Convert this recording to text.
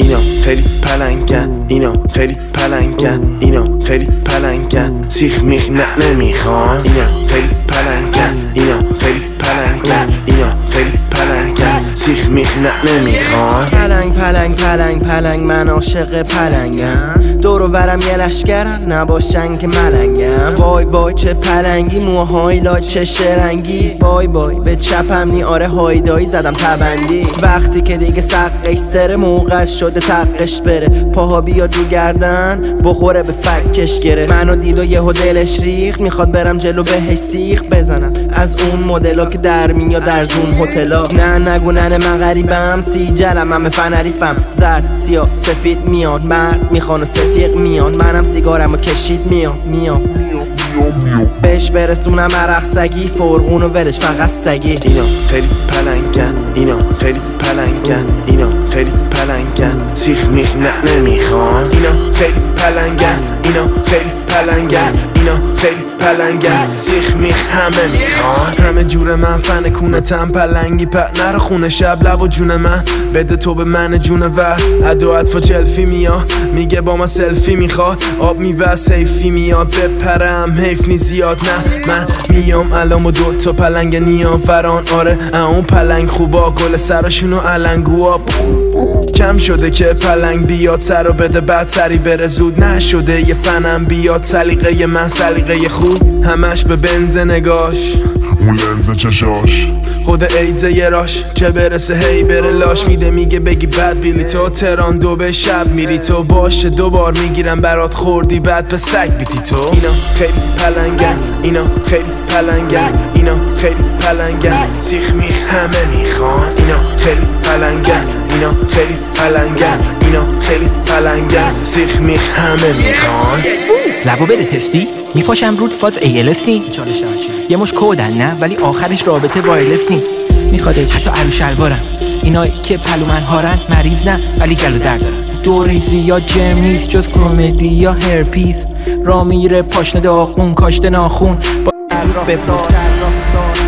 اینا خیلی پلنگن، اینا خیلی پلنگن، اینا خیلی پلنگن، سیخ میخ نه نمیخوان. اینا خیلی پلنگن، اینا خیلی پلنگن، اینا خیلی پلنگن، سیخ میخ نه نمیخوان. پلنگ پلنگ پلنگ پلنگ من عاشق پلنگم، دور و برم یه لشکرن نباشن که ملنگم. وای وای چه پلنگی، موهای لای چه شرنگی، وای وای به چپم نی آره هایدایی زدم تبندی. وقتی که دیگه سقش سره موقع شده تقش بره، پاها بیاد رو گردن بخوره به فکش گره. منو دید و یهو دلش ریخت، میخواد برم جلو بهش سیخ بزنم از اون مدلا که در میاد در زون هتلا. نه نگو ننه من غریبم، سی جلم همه فنریفم، زرد سیاه سفید میاد، مرد میخوان و ستیق میان، منم سیگارمو کشید میام بهش برسونم عرق سگی، فرغون و ولش فقط سگی. اینا خیلی پلنگن، اینا خیلی پلنگن، اینا خیلی پلنگن، سیخ میخ نه نمیخوان. اینا خیلی پلنگن، اینا خیلی پلنگن، اینا خیلی پلنگن، سیخ میخ همه میخوان. همه جور من فن کونتم پلنگی پت نره خونه شب لب و جون من بده تو به من جون و ادو اطفا جلفی میاد، میگه با ما سلفی میخواد، آب میوه سیفی میاد، بپرم حیف نی زیاد. نه من میام الان و دوتا پلنگ نیام فران، آره اون پلنگ خوبا گل سراشونو علنگوا. کم شده که پلنگ بیاد سر و بده بعد سری بره زود، نشده یه فنم بیاد سلیقه من سلیقه خوب، همش به بنز نگاش اون لنز چشاش خود ایدزه یه راش، چه برسه هی بره لاش میده، میگه بگی بد بیلی تو تران دو به شب میری تو، باشه دوبار میگیرم برات خوردی بعد به سگ بیتی تو. اینا خیلی پلنگن، اینا خیلی پلنگن، اینا خیلی پلنگن، سیخ میخ همه میخوان. اینا خیلی پلنگن، اینا خیلی پلنگن، اینا خیلی پلنگن، سیخ میخ همه میخوان. لبو بره تستی میپاشم رود فاز ALS نی، یه مش کودن نه ولی آخرش رابطه وایرلس نی، میخوادش حتی عروس شلوارم. اینایی که پلو من هارن مریض نه ولی گلو در دارن، دوره زیاد جم نیست جز کمدی یا هرپیس، را میره پاشنه داغون کاشته ناخون با عروس بپرس.